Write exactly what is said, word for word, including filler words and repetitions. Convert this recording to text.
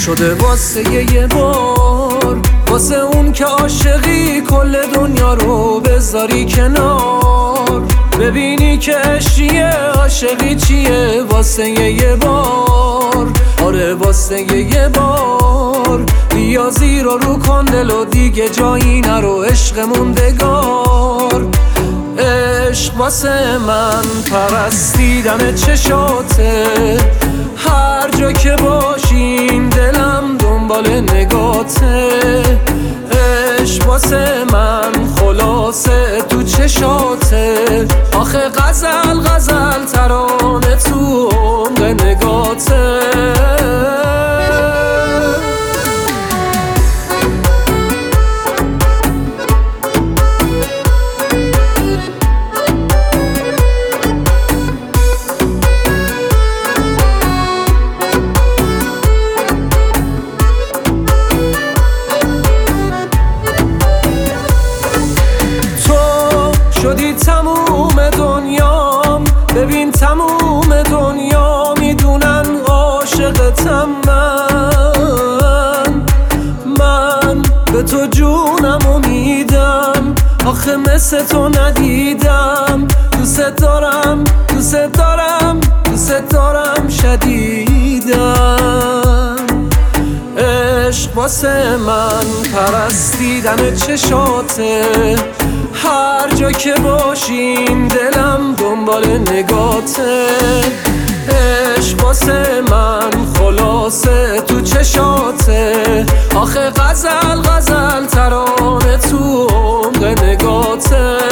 شده واسه یه بار، واسه اون که عاشقی کل دنیا رو بذاری کنار، ببینی که عشقیه عاشقی چیه. واسه یه بار، آره واسه یه بار، بیا زیر و رو کن دل و دیگه جایی نرو عشق موندگار. عشق واسه من پرستیدن چشاته، هر جا که باشیم دلم دنبال نگاته. عشق واسه من خلاصه تو چشاته، آخه غزل غزل ترانه تو عمق نگاته. شدی تموم دنیام، ببین تموم دنیا میدونن عاشقتم من. من به تو جونمو میدم، آخه مثل تو ندیدم. دوست دارم دوست دارم دوست دارم شدیدم. عشق واسه من پرستیدن چشاته، هر جا که باشیم دلم دنبال نگاته. عشق واسه من خلاصه تو چشاته، آخه غزل غزل ترانه تو عمق نگاته.